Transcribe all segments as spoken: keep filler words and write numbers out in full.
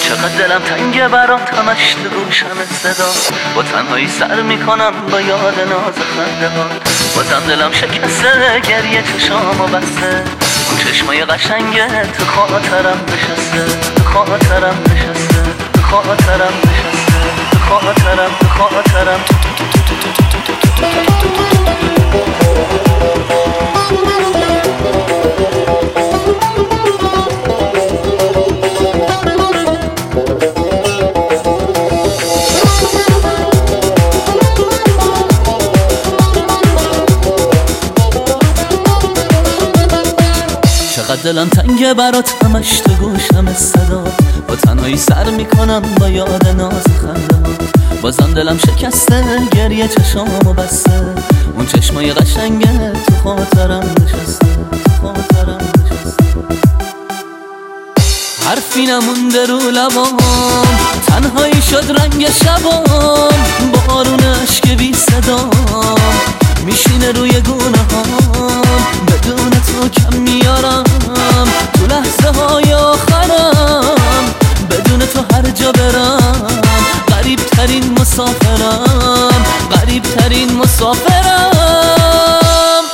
چقدر دلم تنگه برات همش تو گوشم صدا، با تنهایی سر میکنم با یاد ناز خنده ها. بازم دلم شکسته گریه چشامو بسته، اون چشمای قشنگه تو خاطرم نشسته، تو خاطرم نشسته، تو خاطرم نشسته، تو خاطرم، تو خاطرم. چقدر دلم تنگه برات همش تو گوشم صدا، با تنهایی سر میکنم با یاد ناز خنده ها. بازم دلم شکسته گریه چشامو بسته، اون چشمای قشنگه تو خاطرم نشسته، تو خاطرم نشسته. حرفی نمونده رو لبام، تنهایی شد رنگ شبام، بارون اشک بی صدام میشینه روی گونه هام. بدون تو کم میارم تو لحظه های آخرم، بدون تو هر جا برم غریب ترین مسافرم، غریب ترین مسافرم.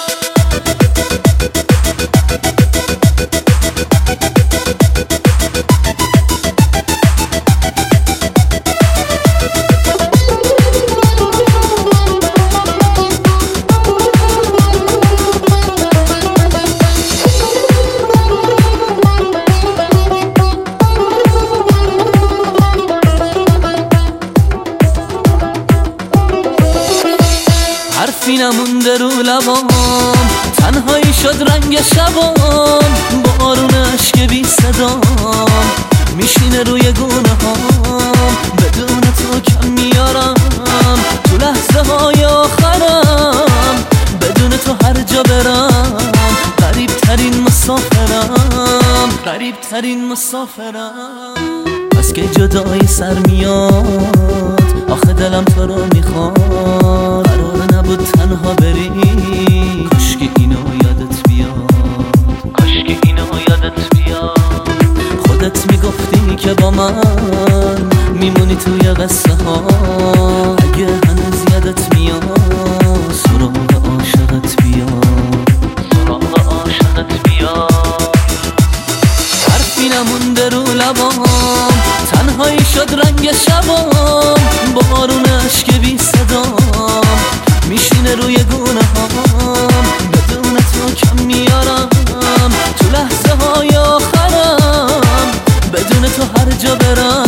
حرفی نمونده رو لبام، تنهایی شد رنگ شبام، بارون اشک بی صدام میشینه روی گونه هام. بدون تو کم میارم تو لحظه های آخرم، بدون تو هر جا برم غریب ترین مسافرم، غریب ترین مسافرم. بس که جدایی سر میاد، آخه دلم تو رو میخواد، قرار نبود تنها بری، کاش که اینو یادت بیاد، کاش که اینو یادت بیاد. خودت میگفتی که با من میمونی توی قصه ها، اگه هنوز یادت میاد سراغ عاشقت بیاد، سراغ عاشقت بیاد. حرفی نمونده رو لبام، تنهایی شد رنگ شبام، بارون اشک بی صدام میشینه روی گونه هام. بدون تو کم میارم تو لحظه های آخرم، بدون تو هر جا برم